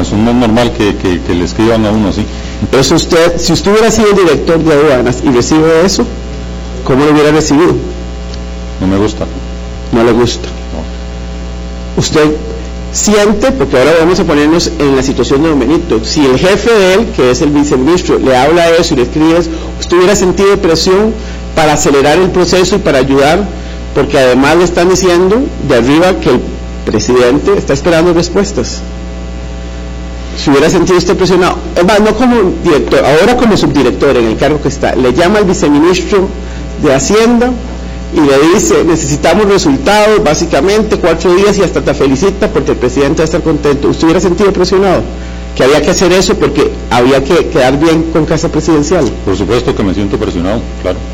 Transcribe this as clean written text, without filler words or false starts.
eso no es normal que le escriban a uno así. Entonces si usted hubiera sido director de aduanas y recibe eso, ¿cómo lo hubiera recibido? No me gusta. No le gusta. No. Usted siente, porque ahora vamos a ponernos en la situación de don Benito, si el jefe de él, que es el viceministro, le habla eso y le escribe eso, ¿usted hubiera sentido presión para acelerar el proceso y para ayudar? Porque además le están diciendo de arriba que el presidente está esperando respuestas. Si hubiera sentido usted presionado, no como director, ahora como subdirector en el cargo que está, le llama al viceministro de Hacienda y le dice, necesitamos resultados, básicamente 4 días, y hasta te felicita porque el presidente va a estar contento. ¿Usted hubiera sentido presionado? Que había que hacer eso porque había que quedar bien con Casa Presidencial. Por supuesto que me siento presionado, claro.